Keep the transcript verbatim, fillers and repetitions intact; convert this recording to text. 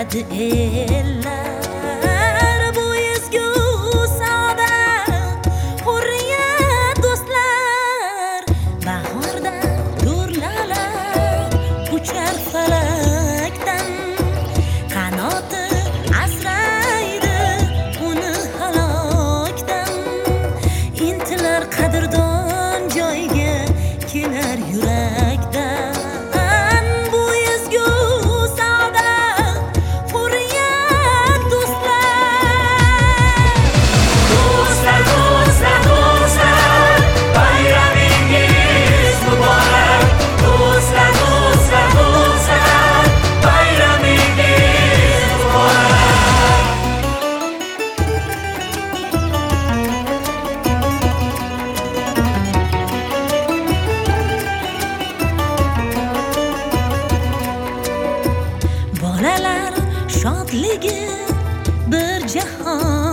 bo'ladi ellar. Bu ezgu saodat, hurriyat do'stlar. Bahorda nurlalar uchar falakdan, qanoti asraydi uni halokdan. Intilar qadrdon joyga kelar yurakdan. Bu ezgu saodat, hurriyat do'stlar. Do'stlar, do'stlar, do'stlar, bayramingiz muborak. Do'stlar, do'stlar, do'stlar, bayramingiz muborak. Bolalar shodligi bir jahon